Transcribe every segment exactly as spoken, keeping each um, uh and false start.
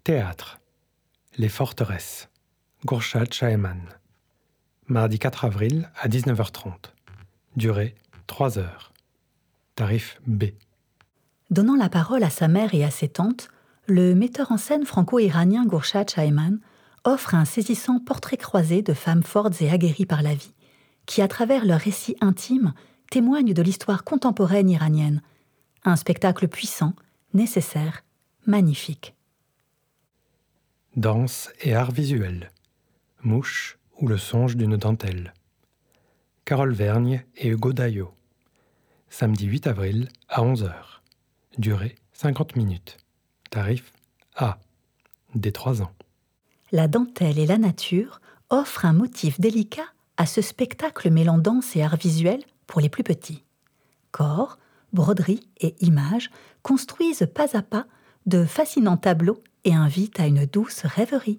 Théâtre. Les forteresses. Gourchad Shaheman. Mardi quatre avril à dix-neuf heures trente. Durée trois heures. Tarif B. Donnant la parole à sa mère et à ses tantes, le metteur en scène franco-iranien Gourchad Shaheman offre un saisissant portrait croisé de femmes fortes et aguerries par la vie, qui, à travers leurs récits intimes, témoignent de l'histoire contemporaine iranienne. Un spectacle puissant, nécessaire, magnifique. Danse et art visuel. Mouche ou le songe d'une dentelle. Carole Vergne et Hugo Daillot. Samedi huit avril à onze heures. Durée cinquante minutes. Tarif A. Dès trois ans. La dentelle et la nature offrent un motif délicat à ce spectacle mêlant danse et art visuel pour les plus petits. Corps, broderie et images construisent pas à pas de fascinants tableaux et invitent à une douce rêverie.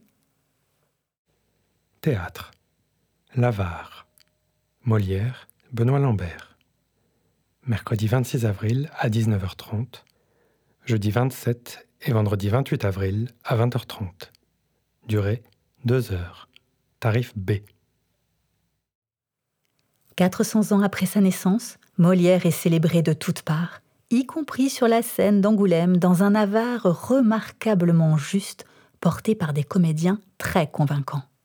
Théâtre. L'Avare. Molière, Benoît Lambert. Mercredi vingt-six avril à dix-neuf heures trente. Jeudi vingt-sept et vendredi vingt-huit avril à vingt heures trente. Durée deux heures. Tarif B. quatre cents ans après sa naissance, Molière est célébré de toutes parts, y compris sur la scène d'Angoulême dans un avare remarquablement juste, porté par des comédiens très convaincants.